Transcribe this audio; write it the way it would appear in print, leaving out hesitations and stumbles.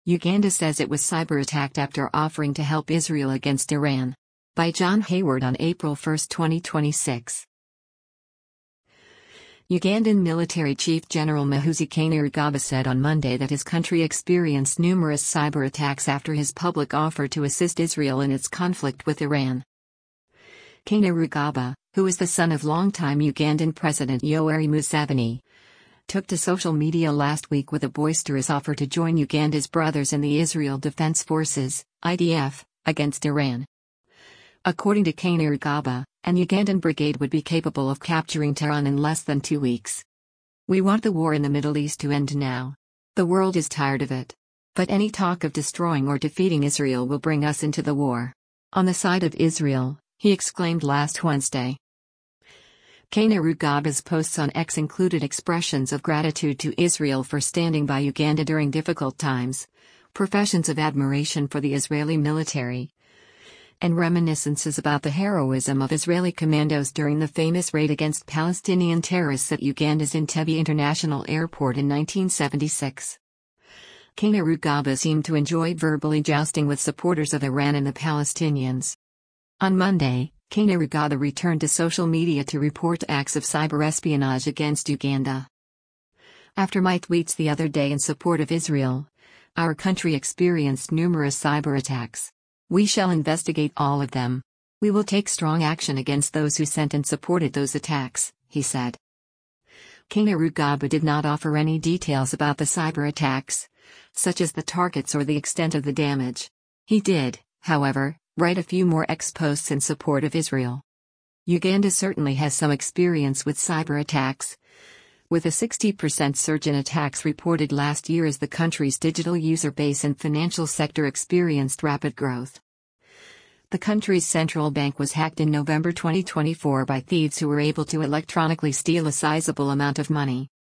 Uganda says it was cyber-attacked after offering to help Israel against Iran. By John Hayward on April 1, 2026. Ugandan military chief General Muhoozi Kainerugaba said on Monday that his country experienced numerous cyber-attacks after his public offer to assist Israel in its conflict with Iran. Kainerugaba, who is the son of longtime Ugandan President Yoweri Museveni, took to social media last week with a boisterous offer to join Uganda's brothers in the Israel Defense Forces, IDF, against Iran. According to Kainerugaba, an Ugandan brigade would be capable of capturing Tehran in less than 2 weeks. We want the war in the Middle East to end now. The world is tired of it. But any talk of destroying or defeating Israel will bring us into the war. On the side of Israel, he exclaimed last Wednesday. Kainerugaba's posts on X included expressions of gratitude to Israel for standing by Uganda during difficult times, professions of admiration for the Israeli military, and reminiscences about the heroism of Israeli commandos during the famous raid against Palestinian terrorists at Uganda's Entebbe International Airport in 1976. Kainerugaba seemed to enjoy verbally jousting with supporters of Iran and the Palestinians. On Monday, Kainerugaba returned to social media to report acts of cyber-espionage against Uganda. After my tweets the other day in support of Israel, our country experienced numerous cyber-attacks. We shall investigate all of them. We will take strong action against those who sent and supported those attacks, he said. Kainerugaba did not offer any details about the cyber-attacks, such as the targets or the extent of the damage. He did, however, write a few more X posts in support of Israel. Uganda certainly has some experience with cyber-attacks, with a 60% surge in attacks reported last year as the country's digital user base and financial sector experienced rapid growth. The country's central bank was hacked in November 2024 by thieves who were able to electronically steal a sizable amount of money.